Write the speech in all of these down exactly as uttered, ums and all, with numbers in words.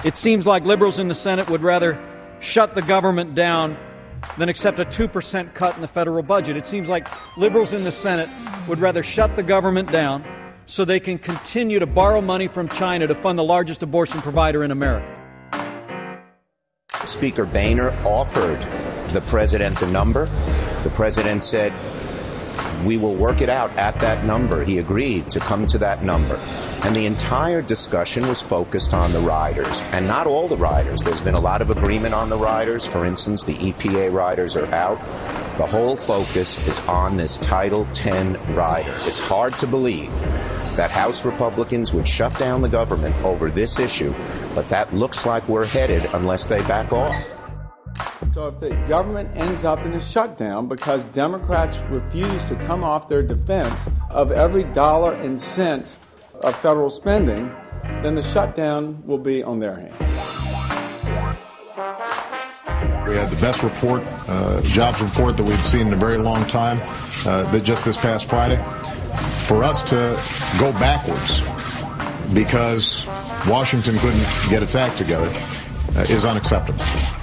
It seems like liberals in the Senate would rather shut the government down than accept a two percent cut in the federal budget. It seems like liberals in the Senate would rather shut the government down so they can continue to borrow money from China to fund the largest abortion provider in America. Speaker Boehner offered the president a number. The president said, we will work it out at that number. He agreed to come to that number. And the entire discussion was focused on the riders, and not all the riders. There's been a lot of agreement on the riders. For instance, the E P A riders are out. The whole focus is on this Title ten rider. It's hard to believe that House Republicans would shut down the government over this issue, but that looks like we're headed unless they back off. So if the government ends up in a shutdown because Democrats refuse to come off their defense of every dollar and cent of federal spending, then the shutdown will be on their hands. We had the best report, uh, jobs report that we'd seen in a very long time, uh, that just this past Friday. For us to go backwards because Washington couldn't get its act together uh, is unacceptable.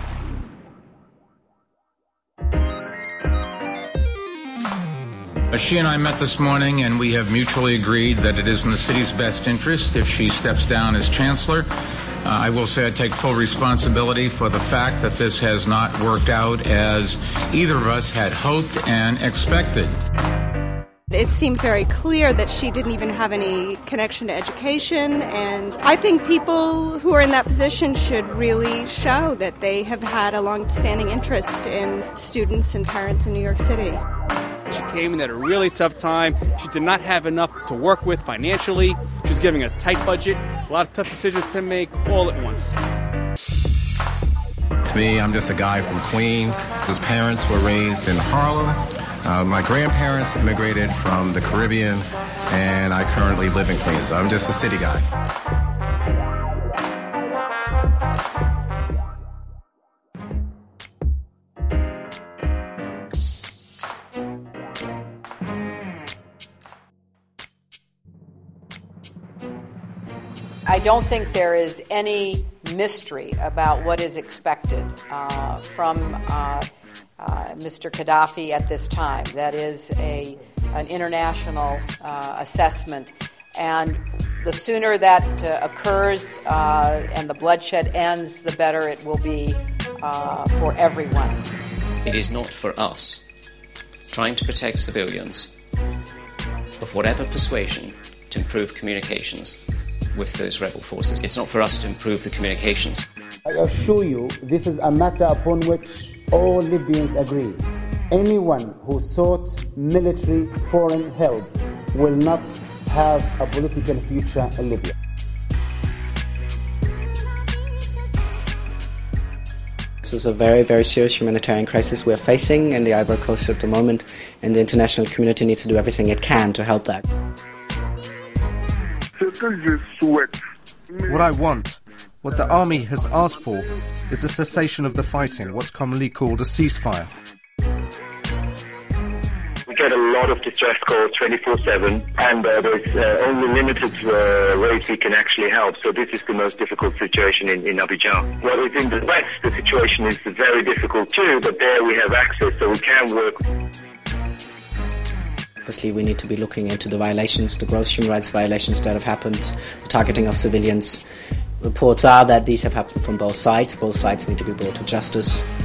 She and I met this morning, and we have mutually agreed that it is in the city's best interest if she steps down as chancellor. Uh, I will say I take full responsibility for the fact that this has not worked out as either of us had hoped and expected. It seemed very clear that she didn't even have any connection to education, and I think people who are in that position should really show that they have had a long-standing interest in students and parents in New York City. She came in at a really tough time. She did not have enough to work with financially. She was giving a tight budget, a lot of tough decisions to make all at once. To me, I'm just a guy from Queens whose parents were raised in Harlem. Uh, my grandparents immigrated from the Caribbean, and I currently live in Queens. I'm just a city guy. I don't think there is any mystery about what is expected uh, from uh, uh, Mister Gaddafi at this time. That is a an international uh, assessment, and the sooner that uh, occurs uh, and the bloodshed ends, the better it will be uh, for everyone. It is not for us trying to protect civilians of whatever persuasion to improve communications with those rebel forces. It's not for us to improve the communications. I assure you, this is a matter upon which all Libyans agree. Anyone who sought military foreign help will not have a political future in Libya. This is a very, very serious humanitarian crisis we're facing in the Ivory Coast at the moment, and the international community needs to do everything it can to help that. What I want, what the army has asked for, is a cessation of the fighting, what's commonly called a ceasefire. We get a lot of distress calls twenty-four seven, and uh, there's uh, only limited uh, ways we can actually help. So this is the most difficult situation in, in Abidjan. Whereas in the West, the situation is very difficult too, but there we have access, so we can work. Obviously, we need to be looking into the violations, the gross human rights violations that have happened, the targeting of civilians. Reports are that these have happened from both sides. Both sides need to be brought to justice.